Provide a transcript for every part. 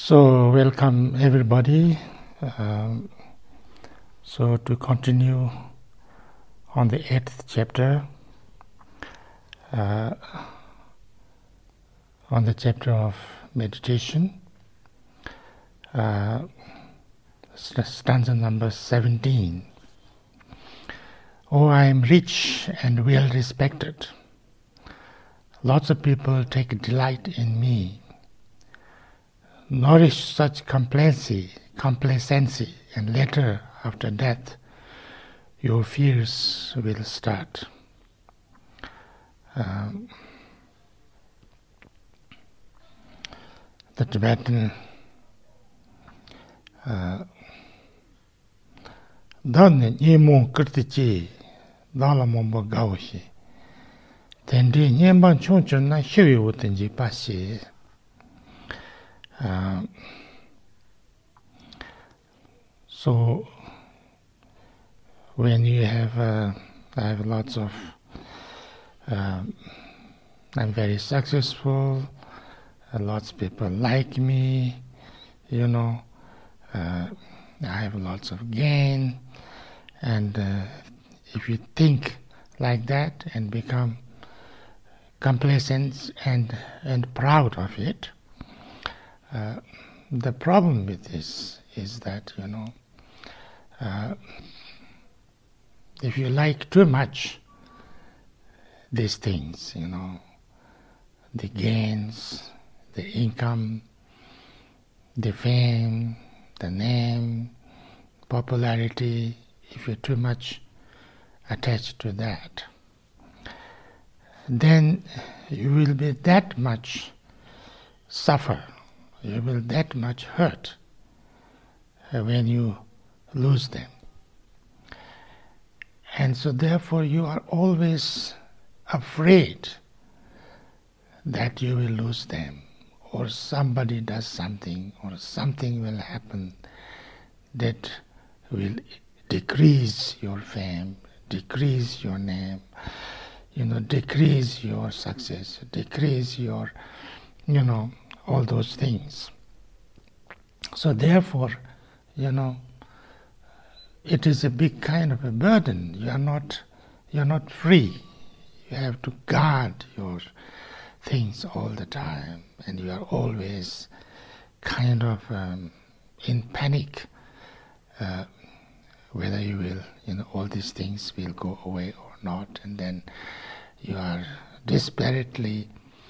So, welcome everybody. Um, so, to continue on the 8th chapter, on the chapter of meditation, stanza number 17. Oh, I am rich and well respected. Lots of people take delight in me. Nourish such complacency, and later, after death, your fears will start. The Tibetan Dāne nyēmō kirtichi dāla mōmbō gāoshi Tēndī nyēmbān chōngchō na xiwi wōtenji pāshi. So when you have, I have lots of, I'm very successful, lots of people like me, I have lots of gain, and if you think like that and become complacent and proud of it, the problem with this is that, if you like too much these things, the gains, the income, the fame, the name, popularity, if you're too much attached to that, then you will be that much suffer, you will that much hurt when you lose them. And so therefore you are always afraid that you will lose them, or somebody does something, or something will happen that will decrease your fame, decrease your name, decrease your success, decrease your, all those things. So therefore, it is a big kind of a burden. You are not free. You have to guard your things all the time, and you are always kind of in panic whether you will, all these things will go away or not, and then you are desperately,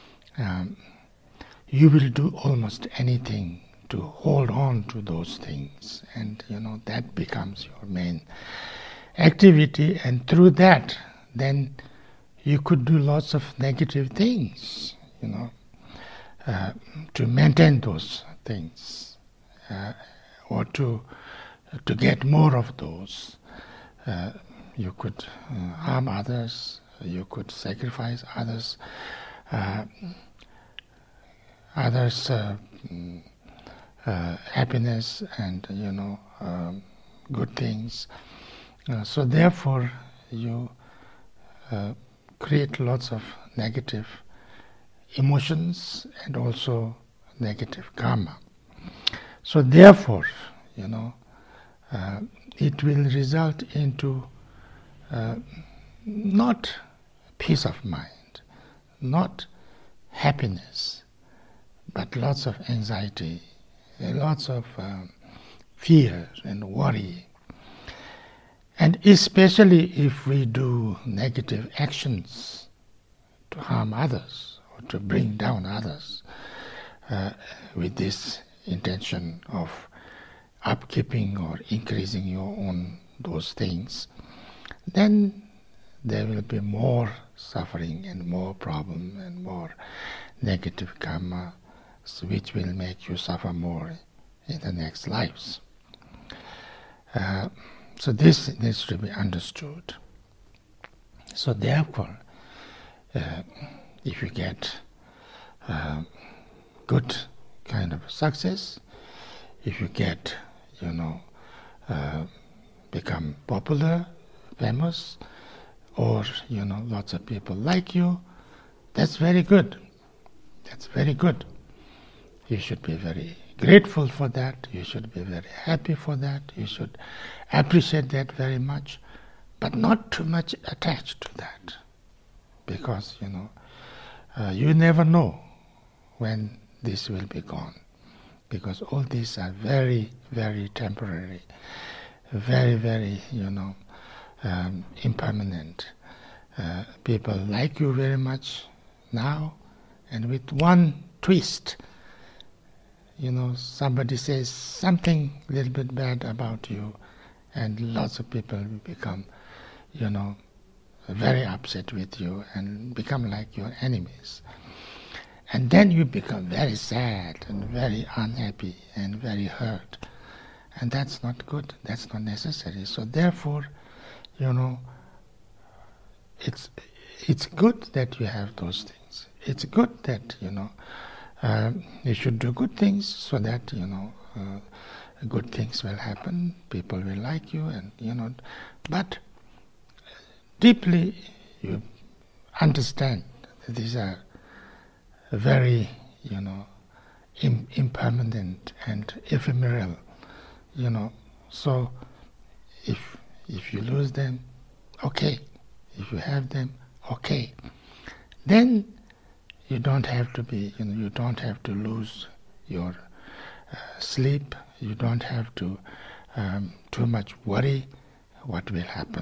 you will do almost anything to hold on to those things, and that becomes your main activity, and through that then you could do lots of negative things, to maintain those things, or to get more of those. You could harm others, you could sacrifice others, happiness and good things. So therefore you create lots of negative emotions and also negative karma. So therefore, it will result into not peace of mind, not happiness, but lots of anxiety, lots of fear and worry. And especially if we do negative actions to harm others or to bring down others with this intention of upkeeping or increasing your own those things, then there will be more suffering and more problem and more negative karma, which will make you suffer more in the next lives. So this needs to be understood. So therefore, if you get good kind of success, if you get, become popular, famous, or, lots of people like you, that's very good. That's very good. You should be very grateful for that, you should be very happy for that, you should appreciate that very much, but not too much attached to that. Because, you never know when this will be gone. Because all these are very, very temporary, very, very, impermanent. People like you very much now, and with one twist, somebody says something a little bit bad about you, and lots of people become, very upset with you and become like your enemies. And then you become very sad and very unhappy and very hurt. And that's not good, that's not necessary. So therefore, it's good that you have those things. It's good that, you should do good things so that, good things will happen, people will like you, and, but deeply you understand that these are very, impermanent and ephemeral, So if you lose them, okay. If you have them, okay. Then you don't have to be, you don't have to lose your sleep. You don't have to too much worry what will happen,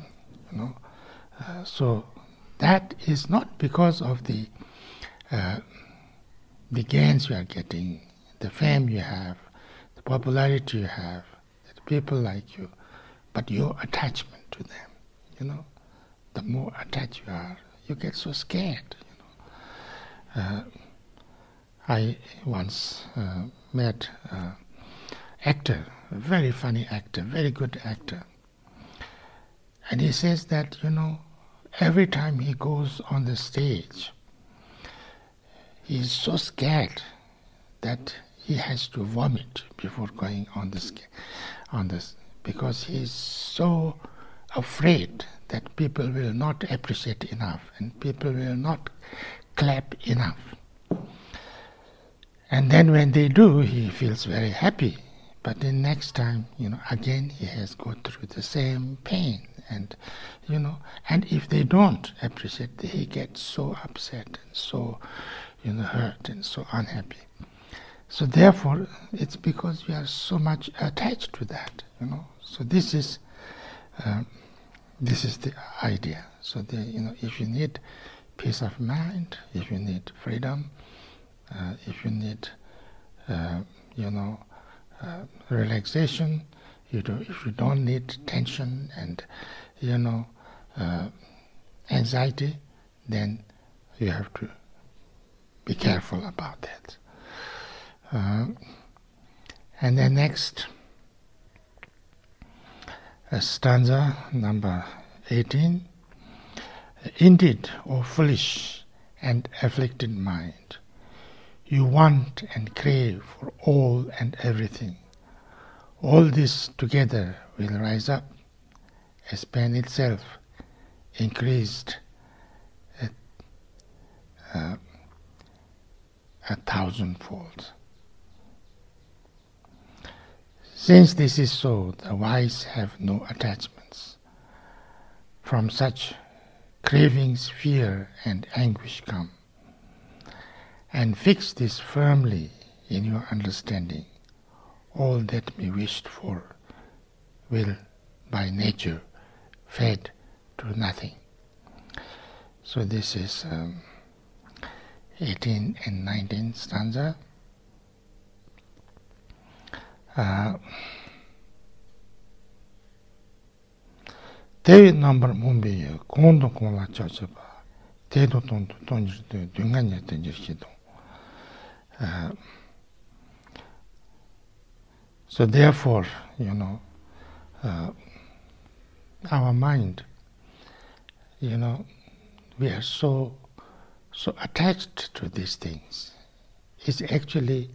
So that is not because of the gains you are getting, the fame you have, the popularity you have, the people like you, but your attachment to them, The more attached you are, you get so scared, I once met an actor, a very funny actor, very good actor, and he says that, every time he goes on the stage, he is so scared that he has to vomit before going on this, because he is so afraid that people will not appreciate enough and people will not clap enough. And then when they do, he feels very happy. But then next time, again he has go through the same pain. And, and if they don't appreciate, he gets so upset and so, hurt and so unhappy. So therefore, it's because we are so much attached to that, So this is the idea. So if you need peace of mind, if you need freedom, if you need, relaxation, if you don't need tension and, anxiety, then you have to be careful about that. And then next, stanza number 18. Indeed, O foolish and afflicted mind, you want and crave for all and everything. All this together will rise up as pain itself increased a thousandfold. Since this is so, the wise have no attachments. From such cravings fear and anguish come. And fix this firmly in your understanding. All that be wished for will by nature fade to nothing. So this is 18 and 19 stanza. Te number mumbi kondo kon la chachaba te do ton de dunganya te jirkido. So therefore, our mind, we are so attached to these things. It's actually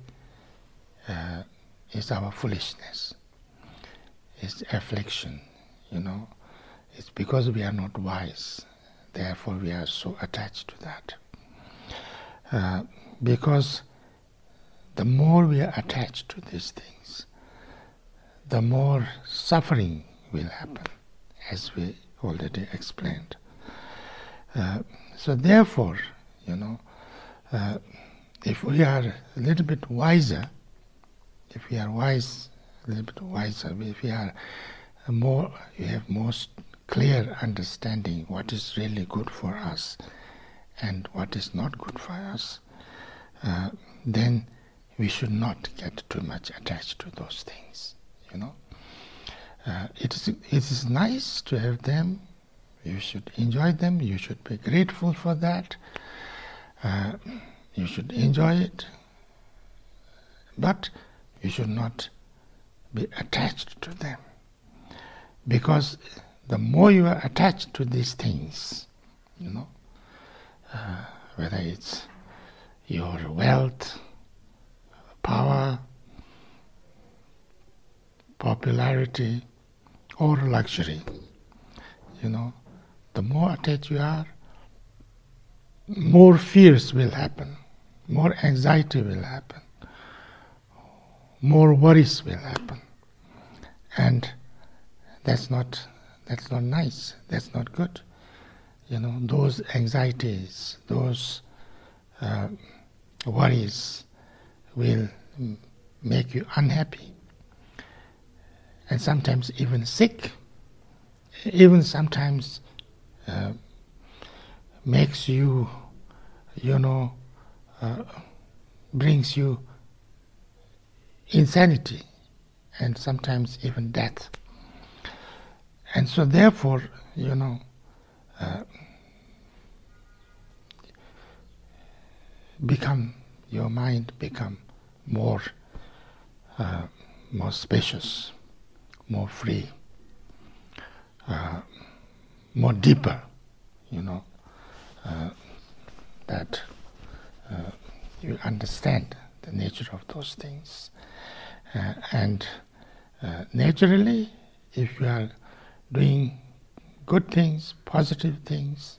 is our foolishness. It's affliction, It's because we are not wise. Therefore we are so attached to that. Because the more we are attached to these things, the more suffering will happen, as we already explained. So therefore, if we are a little bit wiser, if we are wise, a little bit wiser, if we are we have more clear understanding what is really good for us and what is not good for us, then we should not get too much attached to those things. It is nice to have them. You should enjoy them. You should be grateful for that. You should enjoy it. But you should not be attached to them. Because the more you are attached to these things, whether it's your wealth, power, popularity, or luxury, the more attached you are, more fears will happen, more anxiety will happen, more worries will happen, and that's not nice. That's not good. Those anxieties, those worries will make you unhappy, and sometimes even sick. Even sometimes makes you, brings you insanity, and sometimes even death. And so therefore, your mind become more spacious, more free, more deeper, that you understand the nature of those things. And naturally, if you are doing good things, positive things,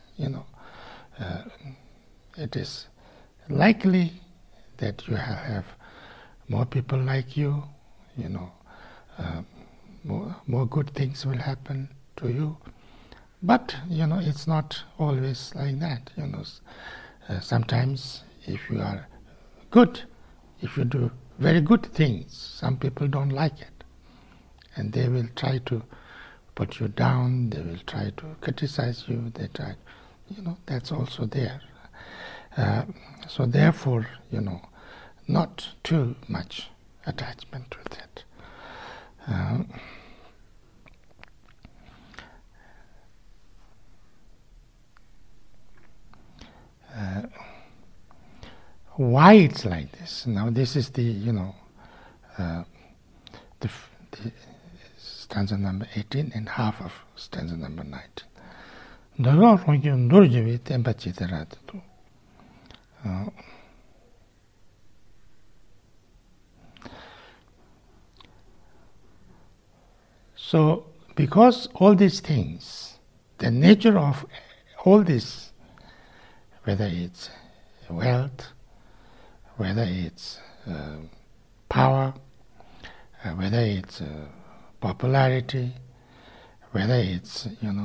it is likely that you have more people like you, more good things will happen to you. But, it's not always like that. Sometimes if you are good, if you do very good things, some people don't like it. And they will try to put you down, they will try to criticize you, that's also there. So therefore, not too much attachment to that. Why it's like this? Now this is the stanza number 18 and half of stanza number 19. So, because all these things, the nature of all this, whether it's wealth, whether it's power, whether it's popularity, whether it's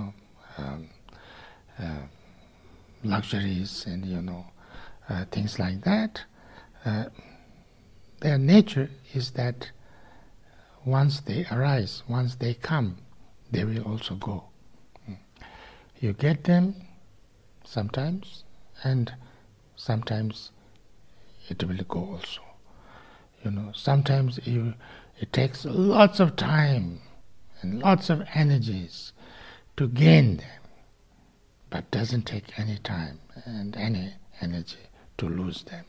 luxuries and things like that, their nature is that once they arise, once they come, they will also go. You get them sometimes, and sometimes it will go also. Sometimes it takes lots of time and lots of energies to gain them, but doesn't take any time and any energy to lose them,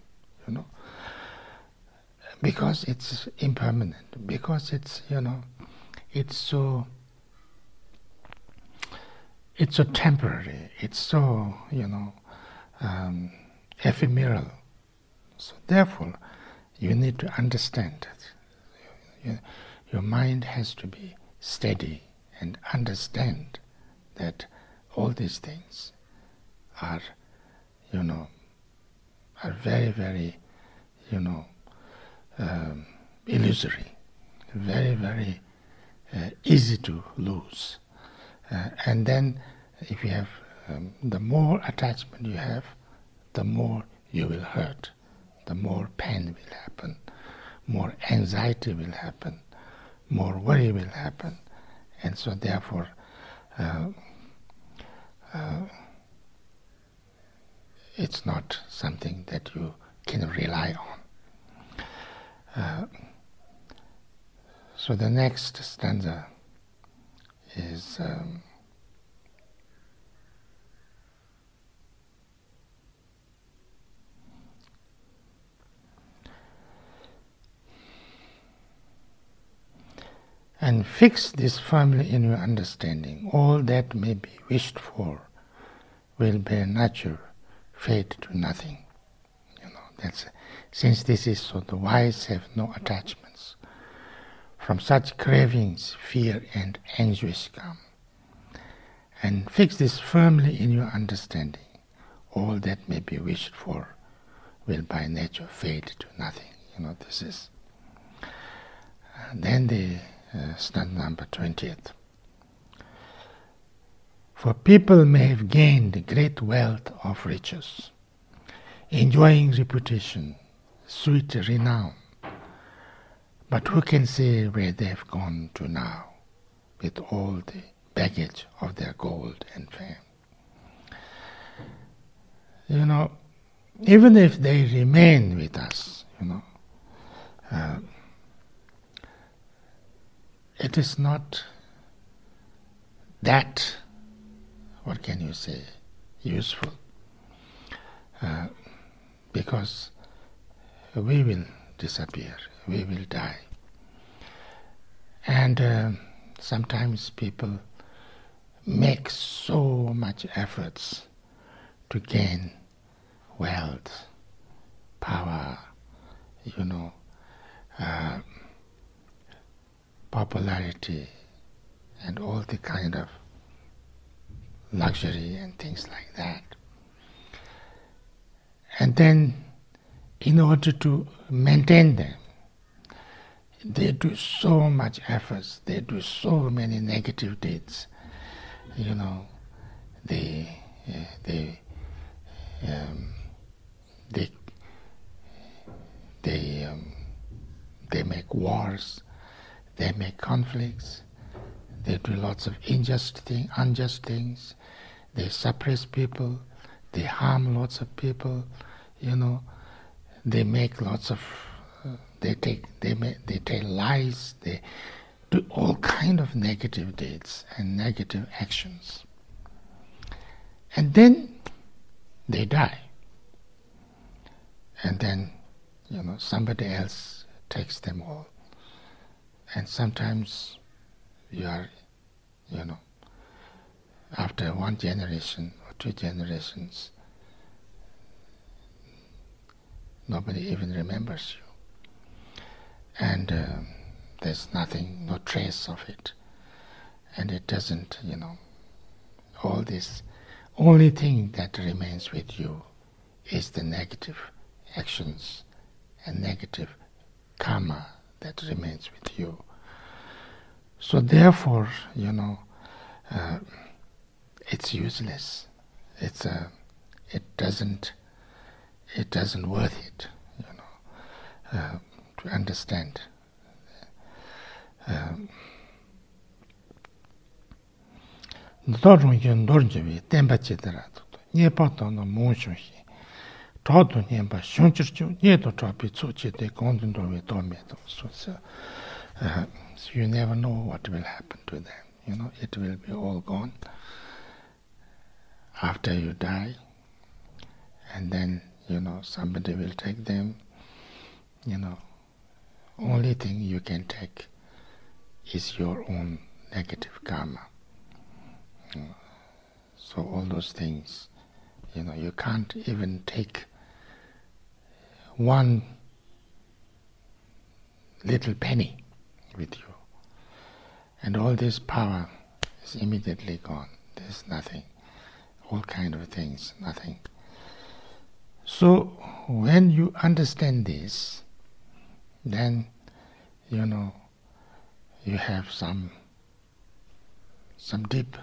because it's impermanent, because it's so temporary, it's so ephemeral. So therefore, you need to understand it. Your mind has to be steady and understand that all these things are very, very, illusory, very, very easy to lose. And then if you have, the more attachment you have, the more you will hurt, the more pain will happen, more anxiety will happen, more worry will happen. And so therefore, it's not something that you can rely on. So the next stanza is and fix this firmly in your understanding. All that may be wished for will bear nature, fade to nothing. Since this is so, the wise have no attachments. From such cravings, fear and anguish come. And fix this firmly in your understanding. All that may be wished for will by nature fade to nothing. This is. Then the stanza number 20th. For people may have gained great wealth of riches, enjoying reputation, sweet renown, but who can say where they have gone to now with all the baggage of their gold and fame? Even if they remain with us, it is not that, what can you say, useful, because we will disappear, we will die. And sometimes people make so much efforts to gain wealth, power, popularity, and all the kind of luxury and things like that. And then, in order to maintain them, they do so much efforts, they do so many negative deeds. They make wars, they make conflicts, they do lots of unjust things, they suppress people, they harm lots of people, they make lots of, they tell lies, they do all kind of negative deeds and negative actions. And then they die. And then, somebody else takes them all. And sometimes you are, after one generation or two generations, nobody even remembers you. And there's nothing, no trace of it. And it doesn't, all this, only thing that remains with you is the negative actions and negative karma that remains with you. So therefore, it's useless. It doesn't worth it, to understand. So you never know what will happen to them. It will be all gone after you die, and then somebody will take them. Only thing you can take is your own negative karma. So all those things, you can't even take one little penny with you. And all this power is immediately gone. There's nothing. All kind of things, nothing. So when you understand this, then, you have some deep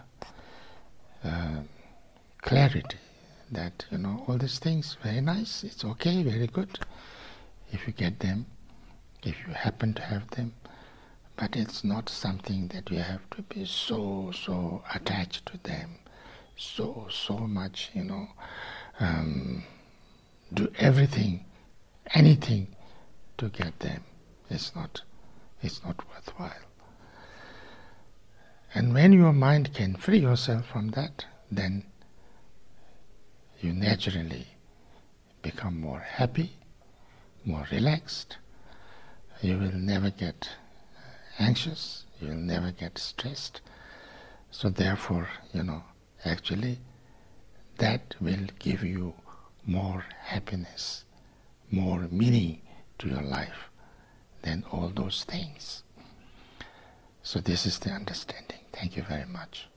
clarity that, all these things, very nice, it's okay, very good, if you get them, if you happen to have them, but it's not something that you have to be so attached to them, so much, do everything, anything to get them. It's not worthwhile. And when your mind can free yourself from that, then you naturally become more happy, more relaxed. You will never get anxious, you will never get stressed. So therefore, actually that will give you more happiness, more meaning to your life than all those things. So this is the understanding. Thank you very much.